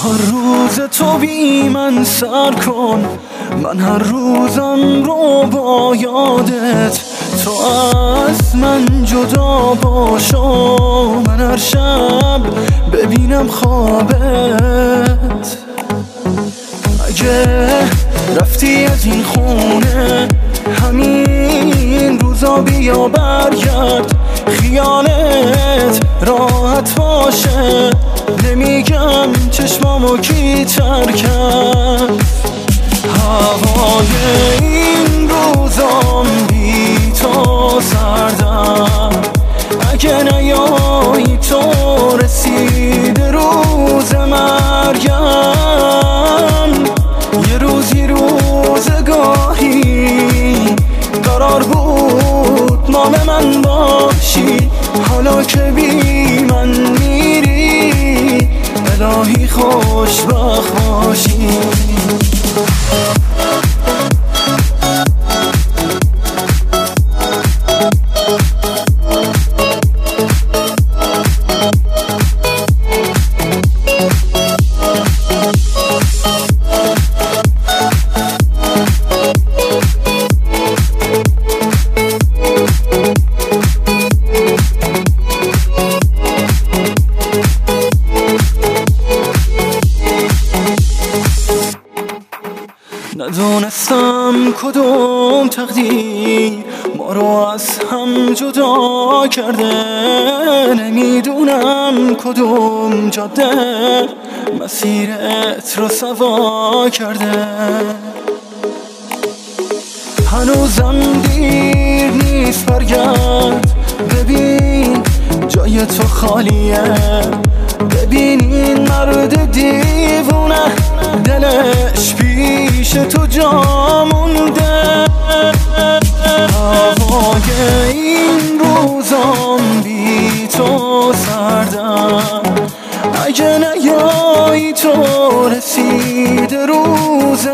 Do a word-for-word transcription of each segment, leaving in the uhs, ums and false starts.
هر روز تو بی من سر کن، من هر روزم رو با یادت. تو از من جدا باشو، من هر شب ببینم خوابت. اگه رفتی از این خونه همین روزا بیا برگرد، خیالت راحت باشه. نمیگم چشمامو کی تر کرد. هوای این روزام بی تو سردم، اگه نیایی تو رسیده روز مرگم. یه روزی روزگاهی قرار بود مال من باشی، حالا که بی من میری الهی خوشبخت باشی. ندونستم کدوم تقدیر ما رو از هم جدا کرده، نمیدونم کدوم جاده مسیرت رو سوا کرده. هنوزم دیر نیست برگرد، ببین جای تو خالیه. ببین این مرد دیوونه دلش پیش تو جا مونده. هوای این روزام بی تو سردم، اگه نیایی تو رسیده روز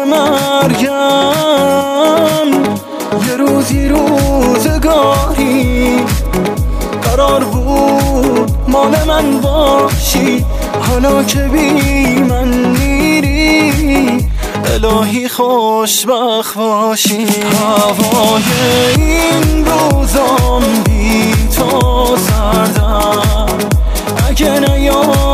مرگم. یه روزی روزگاهی قرار بود مال من باشی، حالا که بی من میری الهی خوشبخت باشی. هوای این روزام بی تو سردم، اگه نیایی